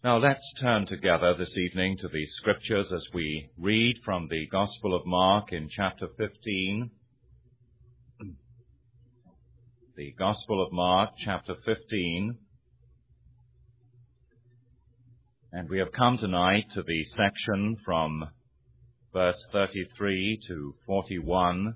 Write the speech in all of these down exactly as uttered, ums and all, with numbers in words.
Now let's turn together this evening to the Scriptures as we read from the Gospel of Mark in chapter fifteen. The Gospel of Mark, chapter fifteen. And we have come tonight to the section from verse thirty-three to forty-one.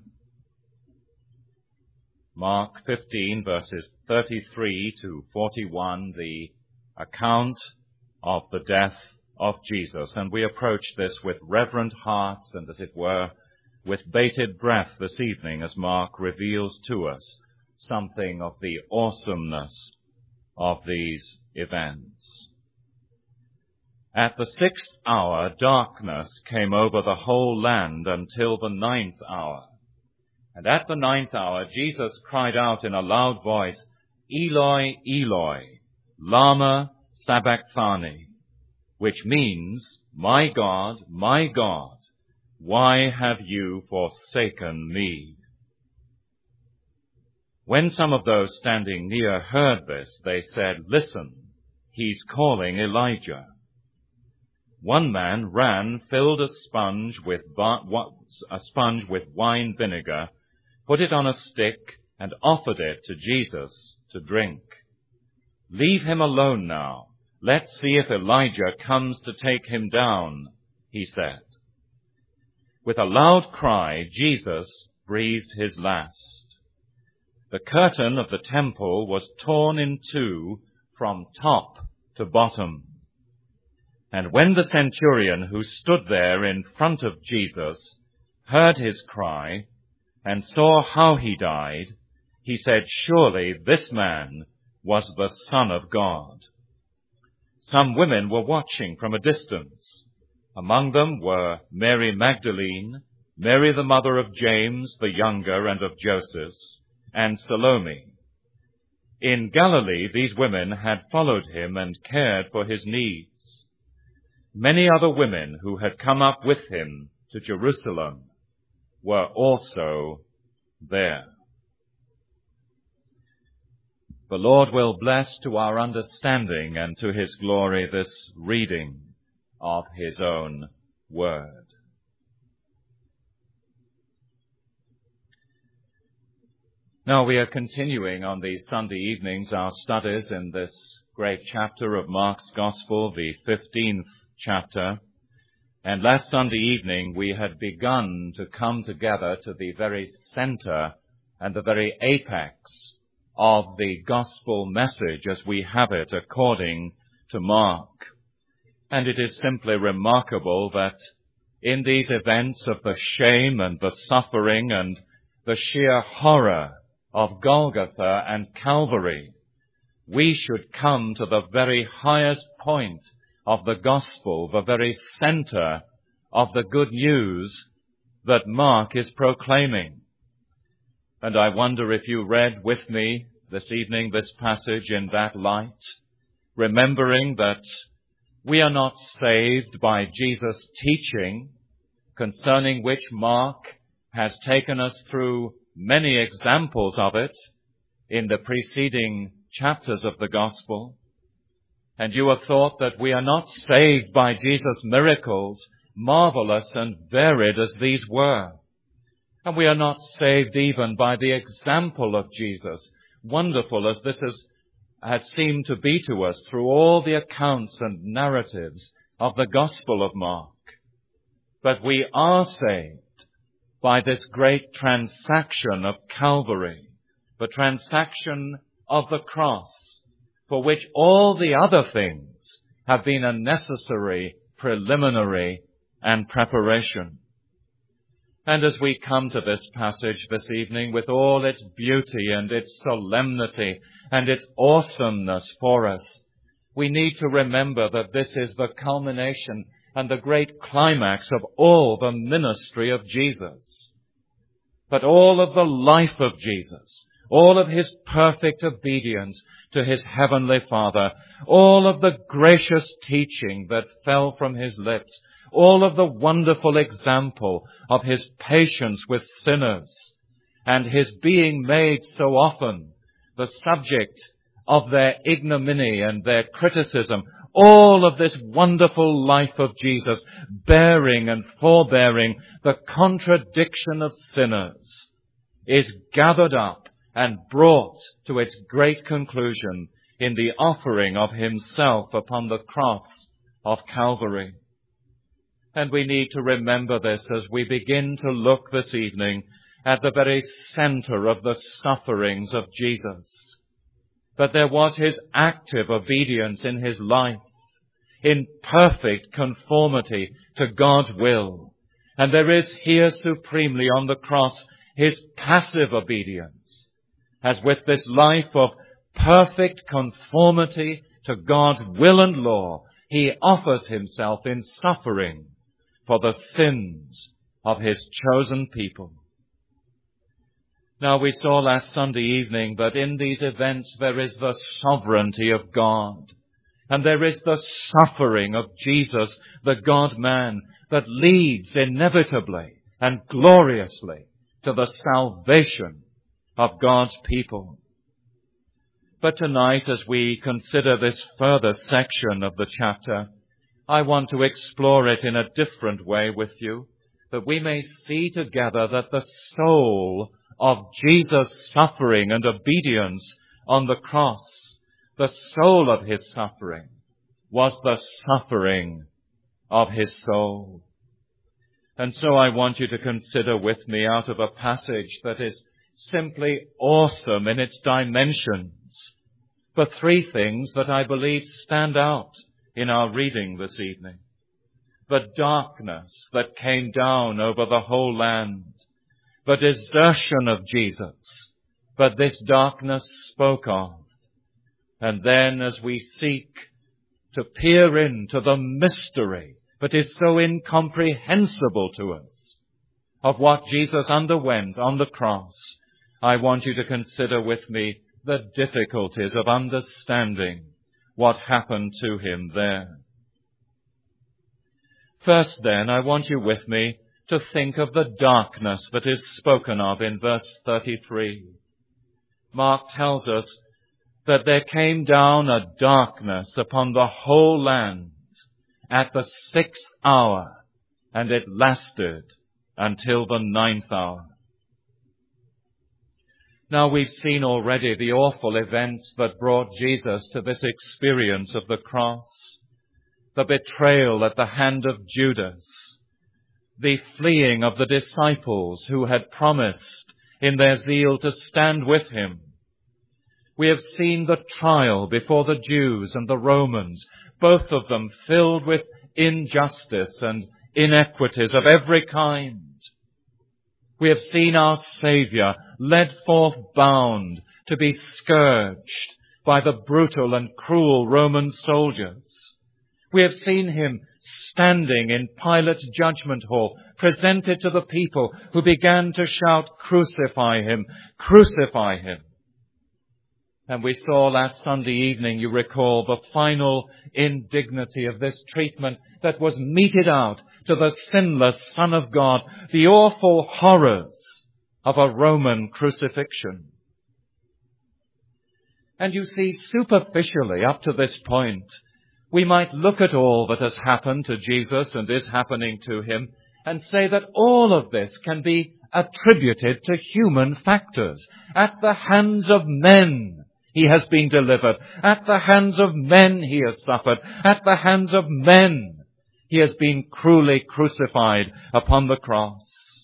Mark fifteen, verses thirty-three to forty-one, the account of the death of Jesus. And we approach this with reverent hearts and, as it were, with bated breath this evening as Mark reveals to us something of the awesomeness of these events. At the sixth hour, darkness came over the whole land until the ninth hour. And at the ninth hour, Jesus cried out in a loud voice, Eloi, Eloi, lama sabachthani, which means, My God, my God, why have you forsaken me? When some of those standing near heard this, they said, Listen, he's calling Elijah. One man ran, filled a sponge with a sponge with wine vinegar, put it on a stick, and offered it to Jesus to drink. Leave him alone now. Let's see if Elijah comes to take him down, he said. With a loud cry, Jesus breathed his last. The curtain of the temple was torn in two from top to bottom. And when the centurion who stood there in front of Jesus heard his cry and saw how he died, he said, Surely this man was the Son of God. Some women were watching from a distance. Among them were Mary Magdalene, Mary the mother of James the younger and of Joseph, and Salome. In Galilee these women had followed him and cared for his needs. Many other women who had come up with him to Jerusalem were also there. The Lord will bless to our understanding and to his glory this reading of his own word. Now we are continuing on these Sunday evenings our studies in this great chapter of Mark's Gospel, the fifteenth chapter. And last Sunday evening we had begun to come together to the very center and the very apex of the gospel message as we have it according to Mark. And it is simply remarkable that in these events of the shame and the suffering and the sheer horror of Golgotha and Calvary, we should come to the very highest point of the gospel, the very center of the good news that Mark is proclaiming. And I wonder if you read with me this evening this passage in that light, remembering that we are not saved by Jesus' teaching, concerning which Mark has taken us through many examples of it in the preceding chapters of the gospel. And you have thought that we are not saved by Jesus' miracles, marvelous and varied as these were. And we are not saved even by the example of Jesus, wonderful as this has, has seemed to be to us through all the accounts and narratives of the Gospel of Mark. But we are saved by this great transaction of Calvary, the transaction of the cross, for which all the other things have been a necessary preliminary and preparation. And as we come to this passage this evening with all its beauty and its solemnity and its awesomeness for us, we need to remember that this is the culmination and the great climax of all the ministry of Jesus. But all of the life of Jesus, all of his perfect obedience to his heavenly Father, all of the gracious teaching that fell from his lips, all of the wonderful example of his patience with sinners, and his being made so often the subject of their ignominy and their criticism, all of this wonderful life of Jesus, bearing and forbearing the contradiction of sinners, is gathered up and brought to its great conclusion in the offering of himself upon the cross of Calvary. And we need to remember this as we begin to look this evening at the very center of the sufferings of Jesus. That there was his active obedience in his life, in perfect conformity to God's will. And there is here supremely on the cross his passive obedience, as with this life of perfect conformity to God's will and law, he offers himself in suffering for the sins of his chosen people. Now, we saw last Sunday evening that in these events there is the sovereignty of God, and there is the suffering of Jesus, the God-man, that leads inevitably and gloriously to the salvation of God's people. But tonight, as we consider this further section of the chapter, I want to explore it in a different way with you, that we may see together that the soul of Jesus' suffering and obedience on the cross, the soul of his suffering, was the suffering of his soul. And so I want you to consider with me out of a passage that is simply awesome in its dimensions, but three things that I believe stand out in our reading this evening. The darkness that came down over the whole land, the desertion of Jesus, but this darkness spoke of. And then as we seek to peer into the mystery that is so incomprehensible to us of what Jesus underwent on the cross, I want you to consider with me the difficulties of understanding what happened to him there. First then, I want you with me to think of the darkness that is spoken of in verse thirty-three. Mark tells us that there came down a darkness upon the whole land at the sixth hour, and it lasted until the ninth hour. Now, we've seen already the awful events that brought Jesus to this experience of the cross. The betrayal at the hand of Judas, the fleeing of the disciples who had promised in their zeal to stand with him. We have seen the trial before the Jews and the Romans, both of them filled with injustice and inequities of every kind. We have seen our Saviour led forth bound to be scourged by the brutal and cruel Roman soldiers. We have seen him standing in Pilate's judgment hall, presented to the people who began to shout, "Crucify him, crucify him." And we saw last Sunday evening, you recall, the final indignity of this treatment that was meted out to the sinless Son of God, the awful horrors of a Roman crucifixion. And you see, superficially up to this point, we might look at all that has happened to Jesus and is happening to him and say that all of this can be attributed to human factors. At the hands of men he has been delivered. At the hands of men he has suffered. At the hands of men he has been cruelly crucified upon the cross.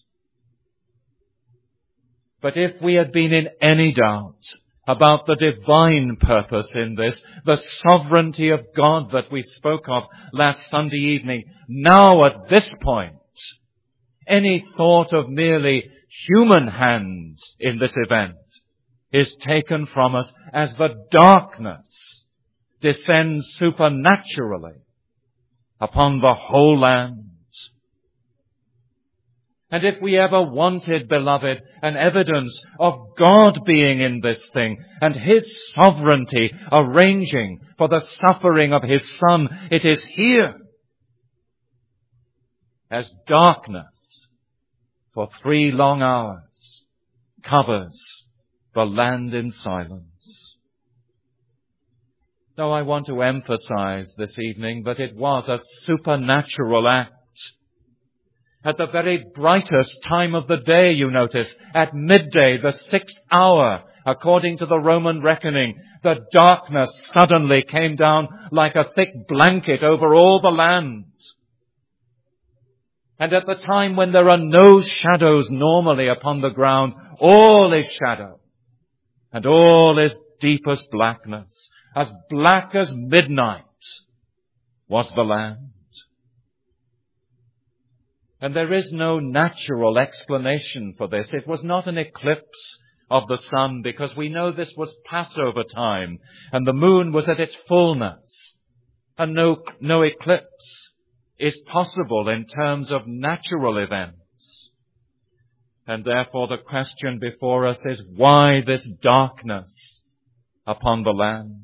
But if we had been in any doubt about the divine purpose in this, the sovereignty of God that we spoke of last Sunday evening, now at this point, any thought of merely human hands in this event is taken from us as the darkness descends supernaturally upon the whole land. And if we ever wanted, beloved, an evidence of God being in this thing and his sovereignty arranging for the suffering of his Son, it is here. As darkness for three long hours covers the land in silence. Now, I want to emphasize this evening that it was a supernatural act. At the very brightest time of the day, you notice, at midday, the sixth hour, according to the Roman reckoning, the darkness suddenly came down like a thick blanket over all the land. And at the time when there are no shadows normally upon the ground, all is shadow, and all is deepest blackness. As black as midnight was the land. And there is no natural explanation for this. It was not an eclipse of the sun, because we know this was Passover time, and the moon was at its fullness. And no, no eclipse is possible in terms of natural events. And therefore the question before us is, why this darkness upon the land?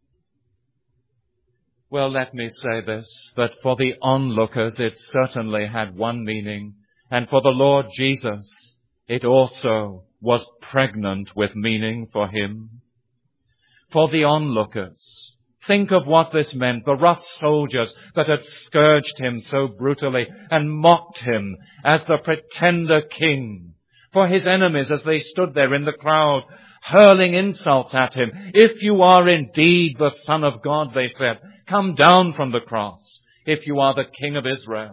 Well, let me say this, that for the onlookers it certainly had one meaning, and for the Lord Jesus it also was pregnant with meaning for him. For the onlookers, think of what this meant, the rough soldiers that had scourged him so brutally and mocked him as the pretender king. For his enemies as they stood there in the crowd, hurling insults at him. If you are indeed the Son of God, they said, come down from the cross, if you are the King of Israel.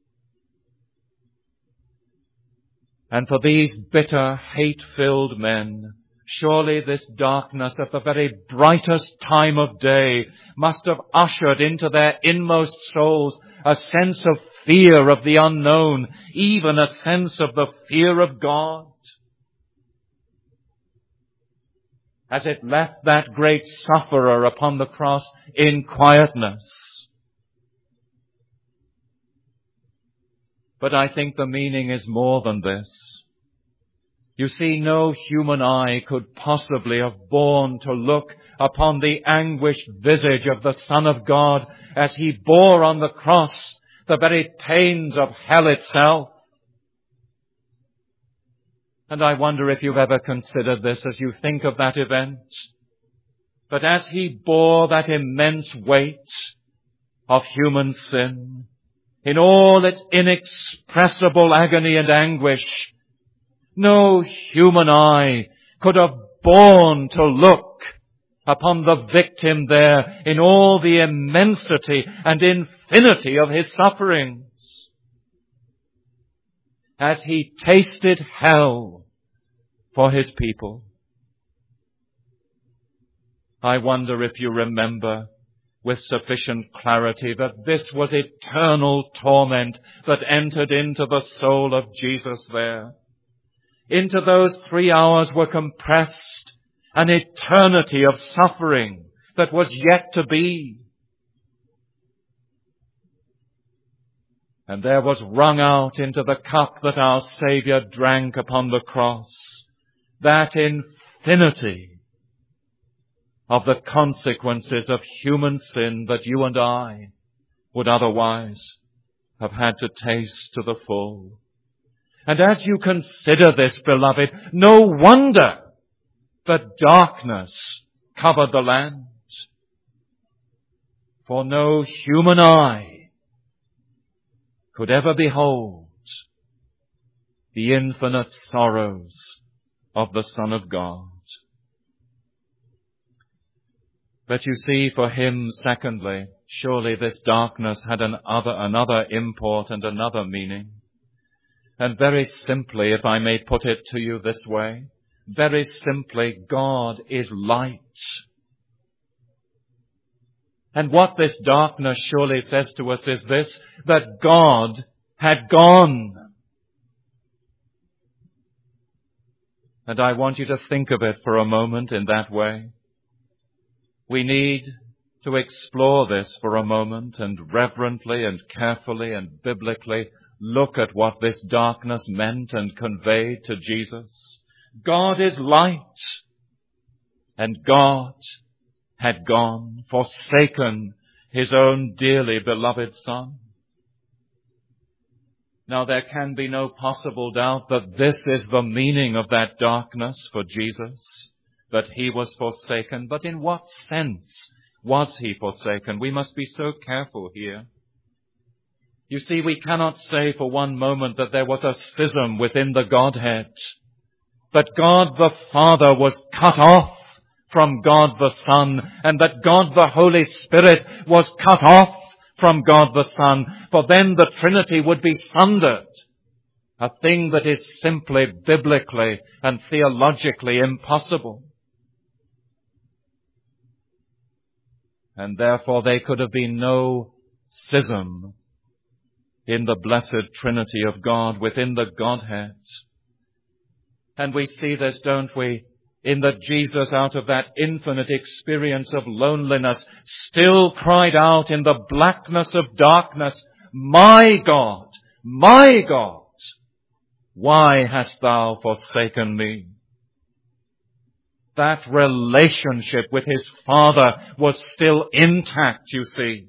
And for these bitter, hate-filled men, surely this darkness at the very brightest time of day must have ushered into their inmost souls a sense of fear of the unknown, even a sense of the fear of God. As it left that great sufferer upon the cross in quietness. But I think the meaning is more than this. You see, no human eye could possibly have borne to look upon the anguished visage of the Son of God as he bore on the cross the very pains of hell itself. And I wonder if you've ever considered this as you think of that event. But as he bore that immense weight of human sin, in all its inexpressible agony and anguish, no human eye could have borne to look upon the victim there in all the immensity and infinity of his sufferings. As he tasted hell for his people. I wonder if you remember with sufficient clarity that this was eternal torment that entered into the soul of Jesus there. Into those three hours were compressed an eternity of suffering that was yet to be. And there was wrung out into the cup that our Saviour drank upon the cross that infinity of the consequences of human sin that you and I would otherwise have had to taste to the full. And as you consider this, beloved, no wonder that darkness covered the land. For no human eye could ever behold the infinite sorrows of the Son of God. But you see, for him, secondly, surely this darkness had an other, another import and another meaning. And very simply, if I may put it to you this way, very simply, God is light. And what this darkness surely says to us is this, that God had gone. And I want you to think of it for a moment in that way. We need to explore this for a moment and reverently and carefully and biblically look at what this darkness meant and conveyed to Jesus. God is light, and God had gone, forsaken his own dearly beloved Son. Now there can be no possible doubt that this is the meaning of that darkness for Jesus, that he was forsaken. But in what sense Was he forsaken? We must be so careful here. You see, we cannot say for one moment that there was a schism within the Godhead. That God the Father was cut off from God the Son, and that God the Holy Spirit was cut off from God the Son, for then the Trinity would be sundered. A thing that is simply biblically and theologically impossible. And therefore there could have been no schism in the blessed Trinity of God within the Godhead. And we see this, don't we, in that Jesus, out of that infinite experience of loneliness, still cried out in the blackness of darkness, "My God, my God, why hast thou forsaken me?" That relationship with his Father was still intact, you see.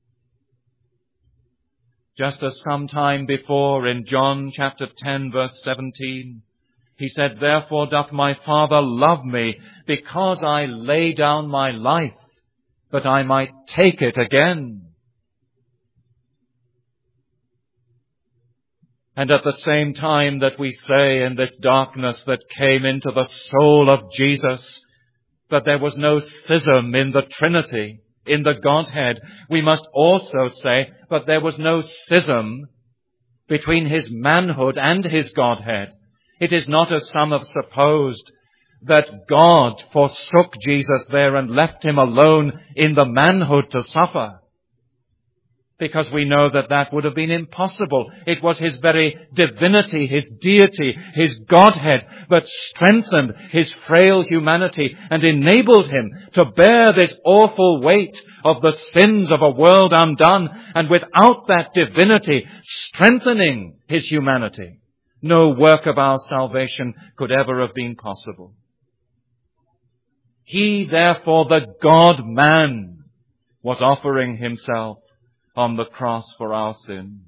Just as some time before in John chapter ten verse seventeen, he said, "Therefore doth my Father love me, because I lay down my life, that I might take it again." And at the same time that we say in this darkness that came into the soul of Jesus, that there was no schism in the Trinity, in the Godhead, we must also say that there was no schism between his manhood and his Godhead. It is not, as some have supposed, that God forsook Jesus there and left him alone in the manhood to suffer, because we know that that would have been impossible. It was his very divinity, his deity, his Godhead that strengthened his frail humanity and enabled him to bear this awful weight of the sins of a world undone. And without that divinity strengthening his humanity, no work of our salvation could ever have been possible. He, therefore, the God-man, was offering himself on the cross for our sins.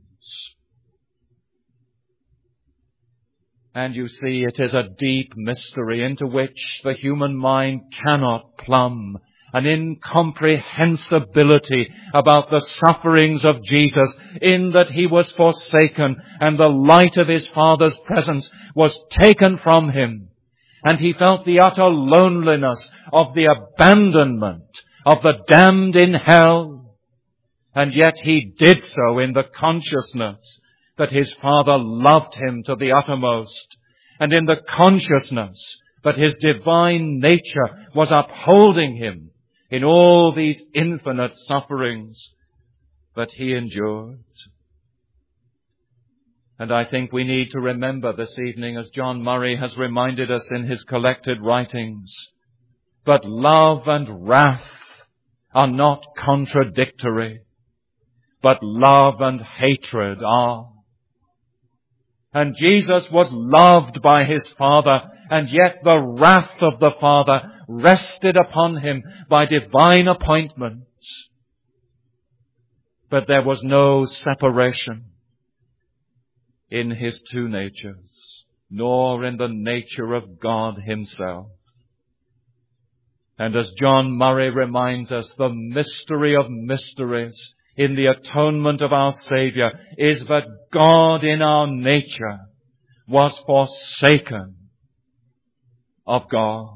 And you see, it is a deep mystery into which the human mind cannot plumb, an incomprehensibility about the sufferings of Jesus, in that he was forsaken and the light of his Father's presence was taken from him. And he felt the utter loneliness of the abandonment of the damned in hell. And yet he did so in the consciousness that his Father loved him to the uttermost, and in the consciousness that his divine nature was upholding him in all these infinite sufferings that he endured. And I think we need to remember this evening, as John Murray has reminded us in his collected writings, that love and wrath are not contradictory, but love and hatred are. And Jesus was loved by his Father, and yet the wrath of the Father rested upon him by divine appointments. But there was no separation in his two natures, nor in the nature of God himself. And as John Murray reminds us, the mystery of mysteries in the atonement of our Saviour is that God in our nature was forsaken of God.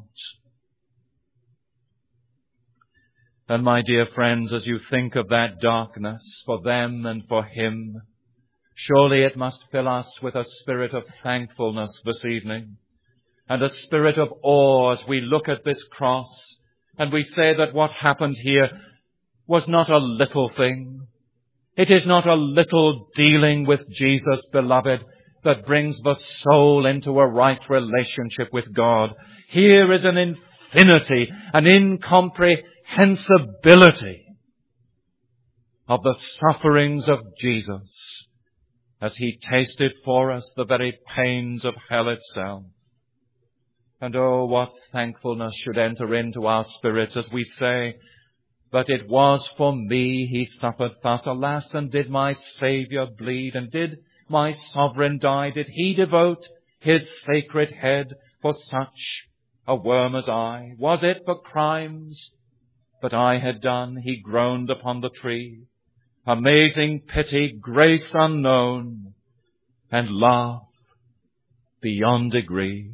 And my dear friends, as you think of that darkness for them and for him, surely it must fill us with a spirit of thankfulness this evening, and a spirit of awe as we look at this cross and we say that what happened here was not a little thing. It is not a little dealing with Jesus, beloved, that brings the soul into a right relationship with God. Here is an infinity, an incomprehensibility of the sufferings of Jesus as he tasted for us the very pains of hell itself. And oh, what thankfulness should enter into our spirits as we say, "But it was for me he suffered thus. Alas, and did my Saviour bleed? And did my Sovereign die? Did he devote his sacred head for such a worm as I? Was it for crimes but I had done, he groaned upon the tree. Amazing pity, grace unknown, and love beyond degree.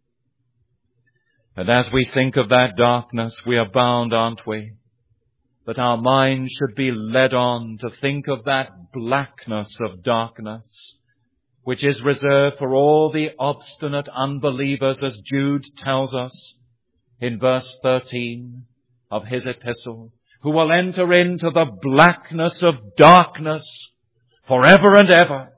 And as we think of that darkness, we are bound, aren't we? That our minds should be led on to think of that blackness of darkness, which is reserved for all the obstinate unbelievers, as Jude tells us in verse thirteen of his epistle, who will enter into the blackness of darkness forever and ever.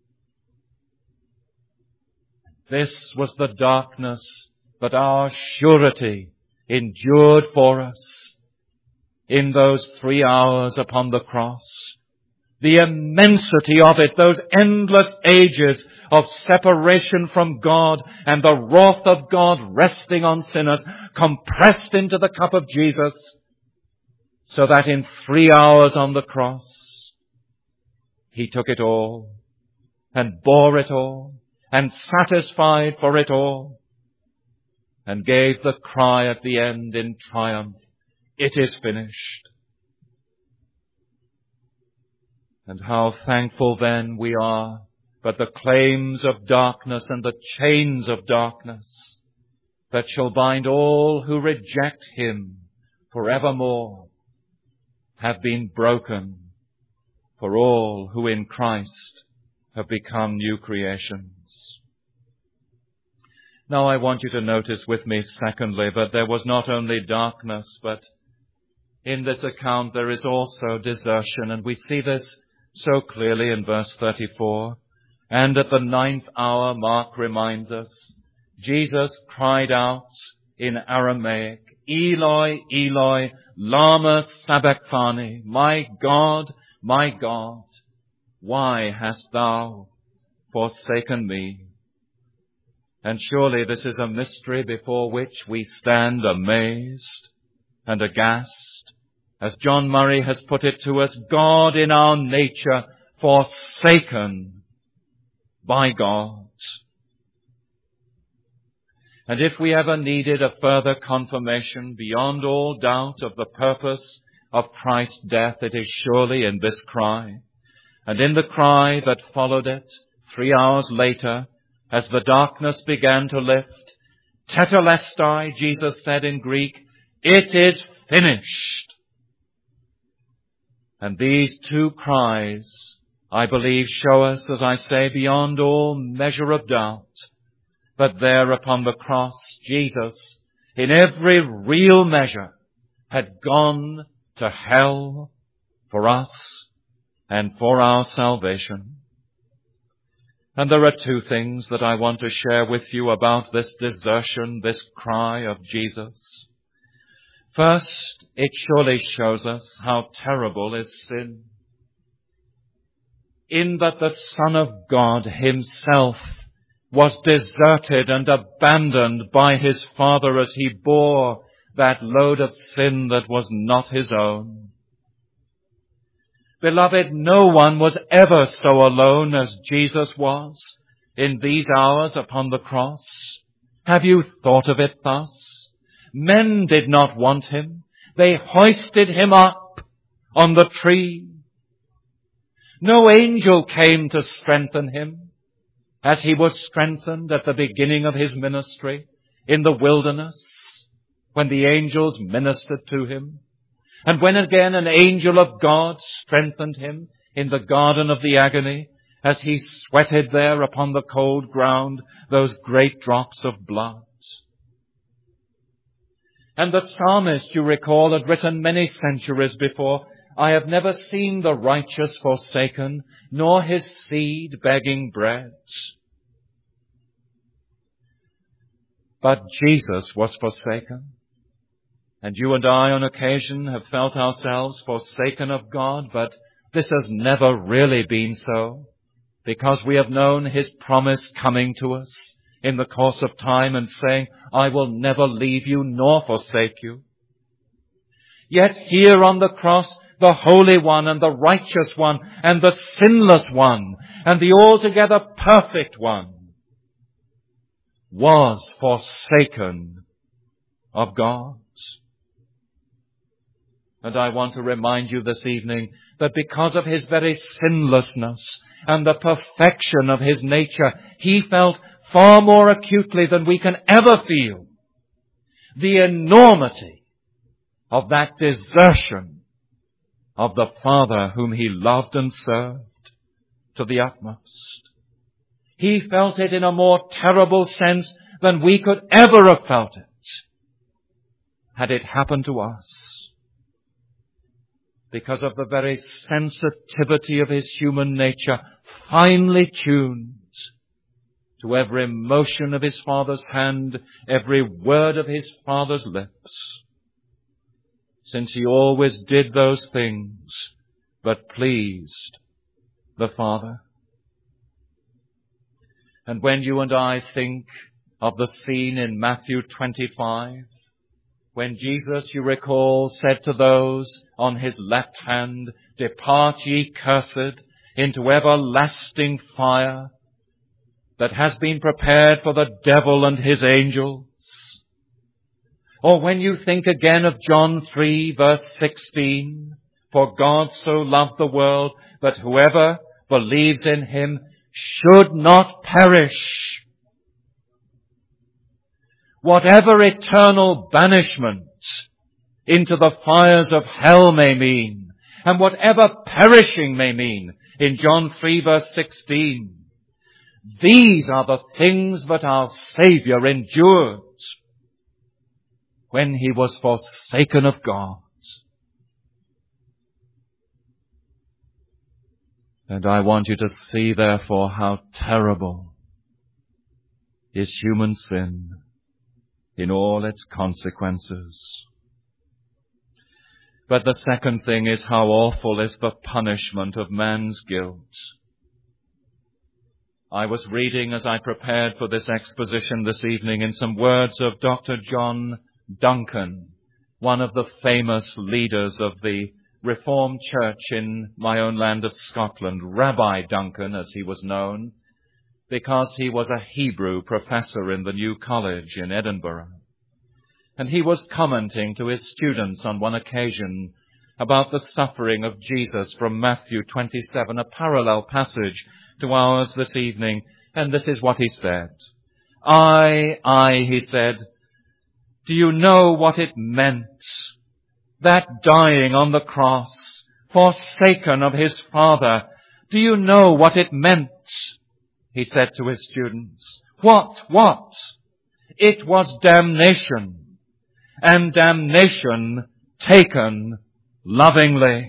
This was the darkness that our surety endured for us in those three hours upon the cross. The immensity of it, those endless ages of separation from God and the wrath of God resting on sinners, compressed into the cup of Jesus, so that in three hours on the cross, he took it all and bore it all and satisfied for it all and gave the cry at the end in triumph, "It is finished." And how thankful then we are that the claims of darkness and the chains of darkness that shall bind all who reject him forevermore have been broken for all who in Christ have become new creations. Now I want you to notice with me, secondly, that there was not only darkness, but in this account there is also desertion, and we see this so clearly in verse thirty-four. And at the ninth hour, Mark reminds us, Jesus cried out in Aramaic, "Eloi, Eloi, lama sabachthani, my God, my God, why hast thou forsaken me?" And surely this is a mystery before which we stand amazed and aghast. As John Murray has put it to us, God in our nature forsaken by God. And if we ever needed a further confirmation beyond all doubt of the purpose of Christ's death, it is surely in this cry. And in the cry that followed it, three hours later, as the darkness began to lift, tetelestai, Jesus said in Greek, "It is finished." And these two cries, I believe, show us, as I say, beyond all measure of doubt, that there upon the cross, Jesus, in every real measure, had gone to hell for us and for our salvation. And there are two things that I want to share with you about this desertion, this cry of Jesus. First, it surely shows us how terrible is sin, in that the Son of God himself was deserted and abandoned by his Father as he bore that load of sin that was not his own. Beloved, no one was ever so alone as Jesus was in these hours upon the cross. Have you thought of it thus? Men did not want him. They hoisted him up on the tree. No angel came to strengthen him as he was strengthened at the beginning of his ministry in the wilderness when the angels ministered to him. And when again an angel of God strengthened him in the Garden of the Agony as he sweated there upon the cold ground those great drops of blood. And the psalmist, you recall, had written many centuries before, "I have never seen the righteous forsaken, nor his seed begging bread." But Jesus was forsaken. And you and I on occasion have felt ourselves forsaken of God, but this has never really been so, because we have known his promise coming to us in the course of time and saying, "I will never leave you nor forsake you." Yet here on the cross, the Holy One and the Righteous One and the Sinless One and the altogether perfect One was forsaken of God. And I want to remind you this evening that because of his very sinlessness and the perfection of his nature, he felt far more acutely than we can ever feel the enormity of that desertion of the Father whom he loved and served to the utmost. He felt it in a more terrible sense than we could ever have felt it had it happened to us. Because of the very sensitivity of his human nature, finely tuned to every motion of his Father's hand, every word of his Father's lips, since he always did those things that pleased the Father. And when you and I think of the scene in Matthew twenty-five, when Jesus, you recall, said to those on his left hand, "Depart ye cursed into everlasting fire that has been prepared for the devil and his angels." Or when you think again of John three, verse sixteen, "For God so loved the world that whoever believes in him should not perish." Whatever eternal banishment into the fires of hell may mean, and whatever perishing may mean in John three, verse sixteen, these are the things that our Saviour endured when he was forsaken of God. And I want you to see, therefore, how terrible is human sin in all its consequences. But the second thing is how awful is the punishment of man's guilt. I was reading as I prepared for this exposition this evening in some words of Doctor John Duncan, one of the famous leaders of the Reformed Church in my own land of Scotland, Rabbi Duncan as he was known, because he was a Hebrew professor in the New College in Edinburgh. And he was commenting to his students on one occasion about the suffering of Jesus from Matthew twenty-seven, a parallel passage to ours this evening. And this is what he said. I, I, he said, do you know what it meant, that dying on the cross, forsaken of his Father? Do you know what it meant? He said to his students. What? What? It was damnation, and damnation taken lovingly.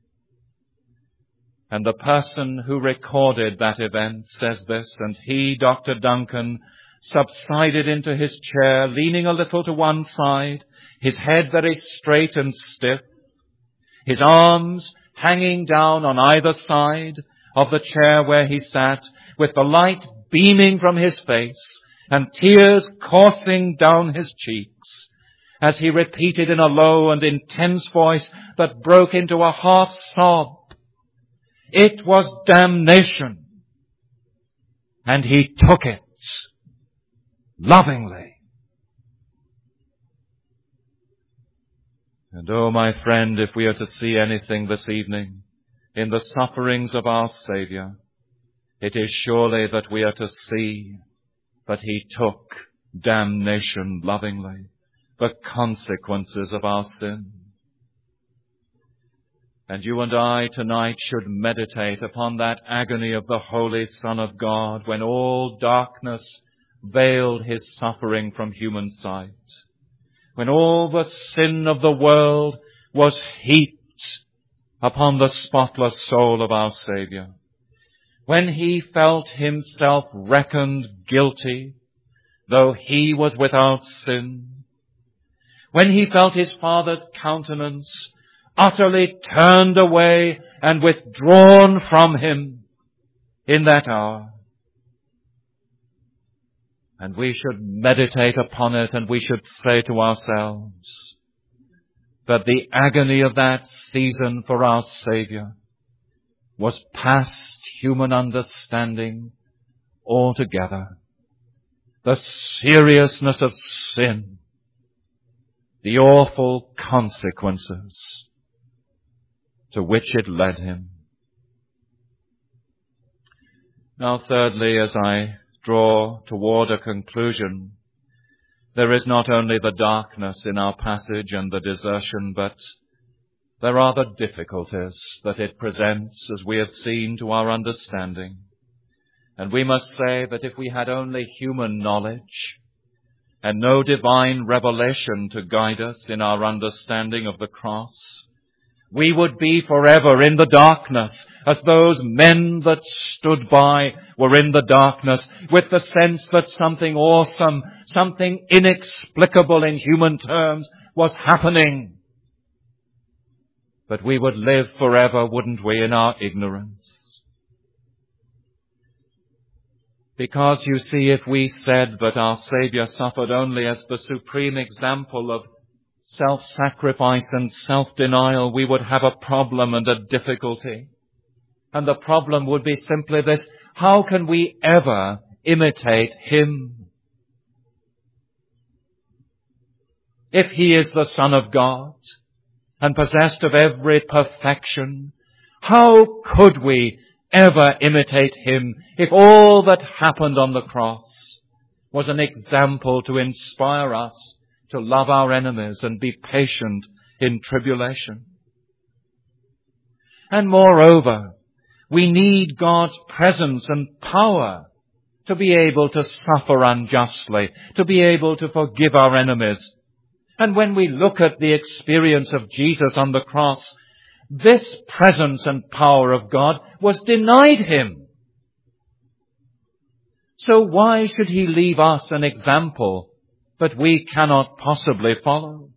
And the person who recorded that event says this, and he, Doctor Duncan, subsided into his chair, leaning a little to one side, his head very straight and stiff, his arms hanging down on either side of the chair where he sat, with the light beaming from his face and tears coursing down his cheeks, as he repeated in a low and intense voice that broke into a half sob, it was damnation, and he took it lovingly. And oh, my friend, if we are to see anything this evening in the sufferings of our Saviour, it is surely that we are to see that he took damnation lovingly, the consequences of our sin. And you and I tonight should meditate upon that agony of the Holy Son of God when all darkness veiled his suffering from human sight, when all the sin of the world was heaped upon the spotless soul of our Saviour, when he felt himself reckoned guilty, though he was without sin, when he felt his Father's countenance utterly turned away and withdrawn from him in that hour. And we should meditate upon it, and we should say to ourselves that the agony of that season for our Saviour was past human understanding altogether. The seriousness of sin, the awful consequences to which it led him. Now, thirdly, as I draw toward a conclusion, there is not only the darkness in our passage and the desertion, but there are the difficulties that it presents, as we have seen, to our understanding. And we must say that if we had only human knowledge and no divine revelation to guide us in our understanding of the cross, we would be forever in the darkness, as those men that stood by were in the darkness, with the sense that something awesome, something inexplicable in human terms was happening. But we would live forever, wouldn't we, in our ignorance? Because, you see, if we said that our Saviour suffered only as the supreme example of self-sacrifice and self-denial, we would have a problem and a difficulty. And the problem would be simply this: how can we ever imitate Him? If He is the Son of God and possessed of every perfection, how could we ever imitate Him if all that happened on the cross was an example to inspire us to love our enemies and be patient in tribulation? And moreover, we need God's presence and power to be able to suffer unjustly, to be able to forgive our enemies. And when we look at the experience of Jesus on the cross, this presence and power of God was denied Him. So why should He leave us an example that we cannot possibly follow?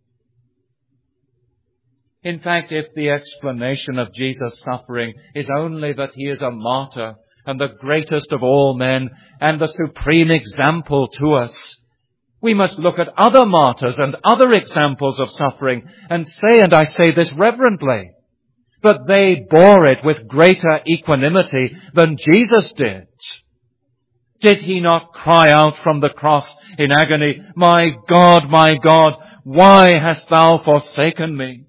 In fact, if the explanation of Jesus' suffering is only that He is a martyr and the greatest of all men and the supreme example to us, we must look at other martyrs and other examples of suffering and say, and I say this reverently, but they bore it with greater equanimity than Jesus did. Did He not cry out from the cross in agony, "My God, my God, why hast Thou forsaken me?"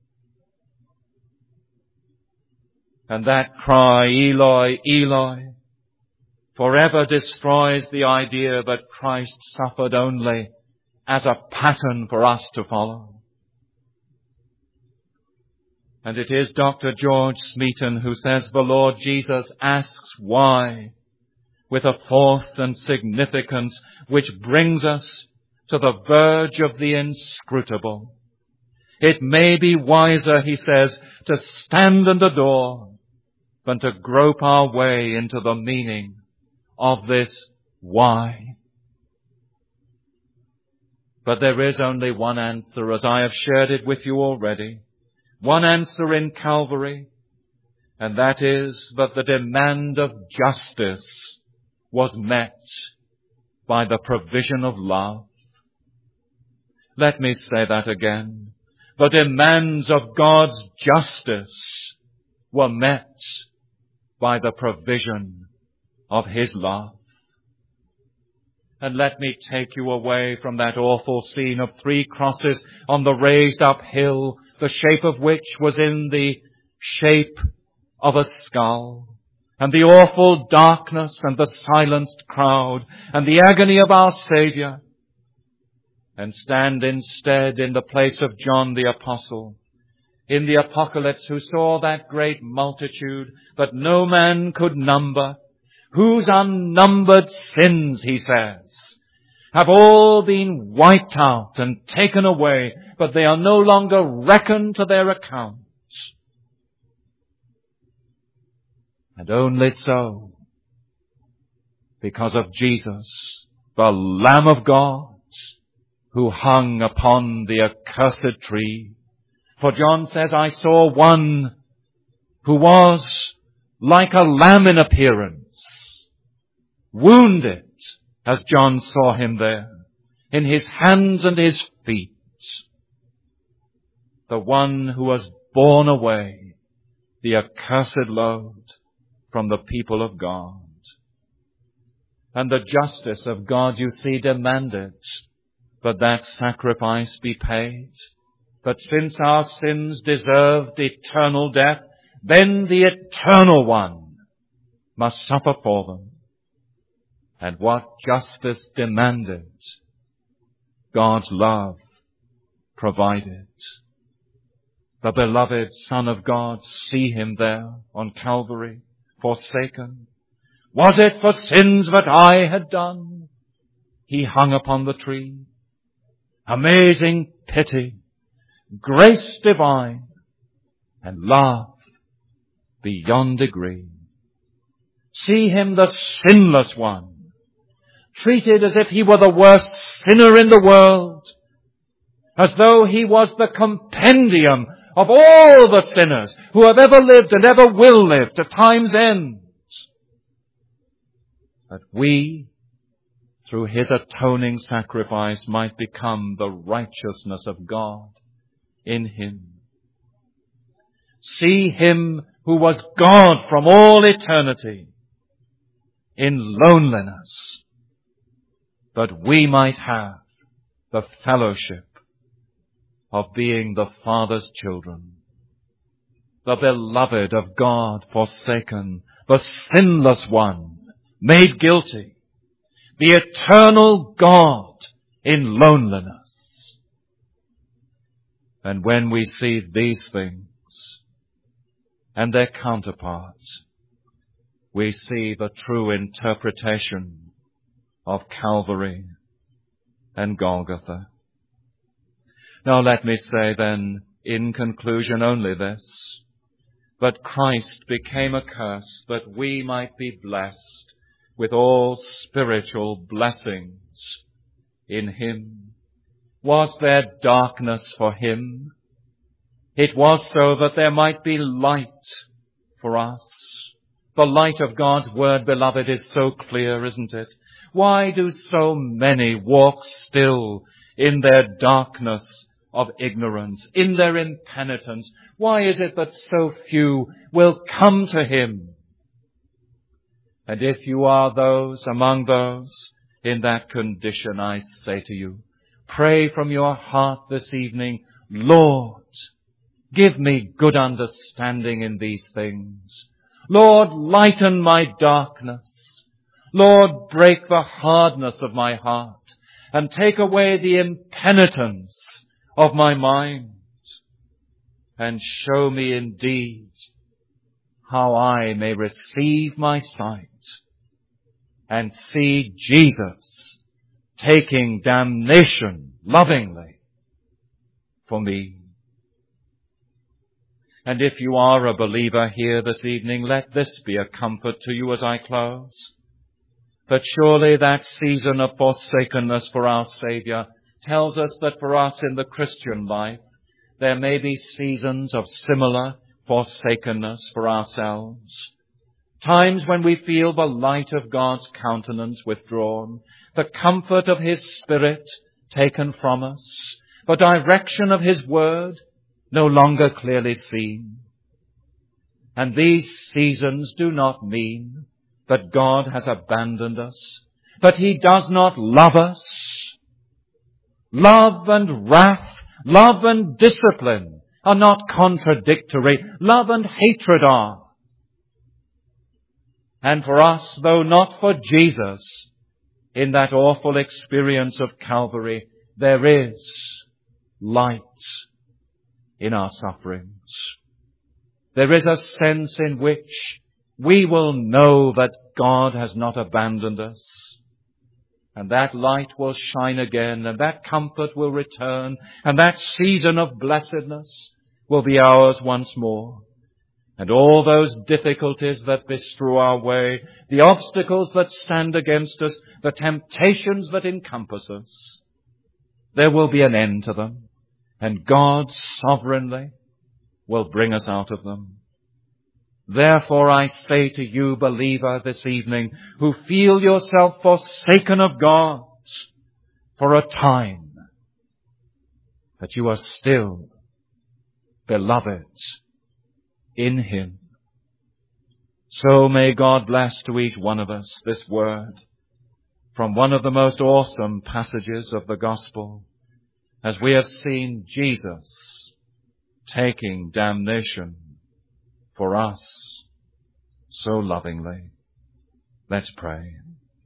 And that cry, "Eloi, Eloi," forever destroys the idea that Christ suffered only as a pattern for us to follow. And it is Doctor George Smeaton who says the Lord Jesus asks why with a force and significance which brings us to the verge of the inscrutable. It may be wiser, he says, to stand and adore than to grope our way into the meaning of this why. But there is only one answer, as I have shared it with you already. One answer in Calvary, and that is that the demand of justice was met by the provision of love. Let me say that again. The demands of God's justice were met by the provision of His love. And let me take you away from that awful scene of three crosses on the raised up hill, the shape of which was in the shape of a skull, and the awful darkness and the silenced crowd and the agony of our Saviour, and stand instead in the place of John the Apostle in the Apocalypse, who saw that great multitude that no man could number, whose unnumbered sins, he says, have all been wiped out and taken away, but they are no longer reckoned to their account. And only so, because of Jesus, the Lamb of God, who hung upon the accursed tree. For John says, I saw one who was like a lamb in appearance, wounded, as John saw him there, in his hands and his feet. The one who has borne away the accursed load from the people of God. And the justice of God, you see, demanded that that sacrifice be paid, But since our sins deserved eternal death, then the Eternal One must suffer for them. And what justice demanded, God's love provided. The beloved Son of God, see him there on Calvary, forsaken. Was it for sins that I had done? He hung upon the tree. Amazing pity, grace divine, and love beyond degree. See him, the sinless one, treated as if he were the worst sinner in the world, as though he was the compendium of all the sinners who have ever lived and ever will live to time's end. That we, through his atoning sacrifice, might become the righteousness of God in him. See him who was God from all eternity in loneliness, that we might have the fellowship of being the Father's children, the beloved of God forsaken, the sinless one made guilty, the eternal God in loneliness. And when we see these things and their counterparts, we see the true interpretation of Calvary and Golgotha. Now let me say then, in conclusion, only this, that Christ became a curse that we might be blessed with all spiritual blessings in him. Was there darkness for him? It was so that there might be light for us. The light of God's word, beloved, is so clear, isn't it? Why do so many walk still in their darkness of ignorance, in their impenitence? Why is it that so few will come to him? And if you are those, among those in that condition, I say to you, pray from your heart this evening, Lord, give me good understanding in these things. Lord, lighten my darkness. Lord, break the hardness of my heart and take away the impenitence of my mind, and show me indeed how I may receive my sight and see Jesus taking damnation lovingly for me. And if you are a believer here this evening, let this be a comfort to you as I close. But surely that season of forsakenness for our Saviour tells us that for us in the Christian life, there may be seasons of similar forsakenness for ourselves. Times when we feel the light of God's countenance withdrawn, the comfort of his Spirit taken from us, the direction of his word no longer clearly seen. And these seasons do not mean that God has abandoned us, that he does not love us. Love and wrath, love and discipline are not contradictory. Love and hatred are. And for us, though not for Jesus, in that awful experience of Calvary, there is light in our sufferings. There is a sense in which we will know that God has not abandoned us. And that light will shine again, and that comfort will return, and that season of blessedness will be ours once more. And all those difficulties that bestrew our way, the obstacles that stand against us, the temptations that encompass us, there will be an end to them, and God sovereignly will bring us out of them. Therefore I say to you, believer, this evening, who feel yourself forsaken of God for a time, that you are still beloved in him. So may God bless to each one of us this word from one of the most awesome passages of the gospel, as we have seen Jesus taking damnation for us so lovingly. Let's pray.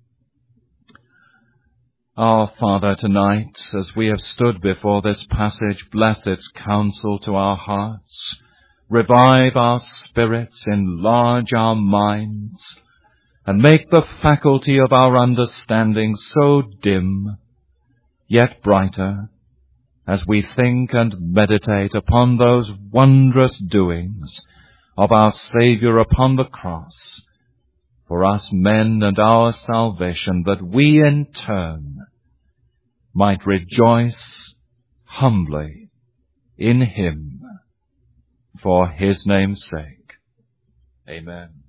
Our Father, tonight, as we have stood before this passage, bless its counsel to our hearts. Revive our spirits, enlarge our minds, and make the faculty of our understanding so dim, yet brighter, as we think and meditate upon those wondrous doings of our Saviour upon the cross, for us men and our salvation, that we in turn might rejoice humbly in him for his name's sake. Amen.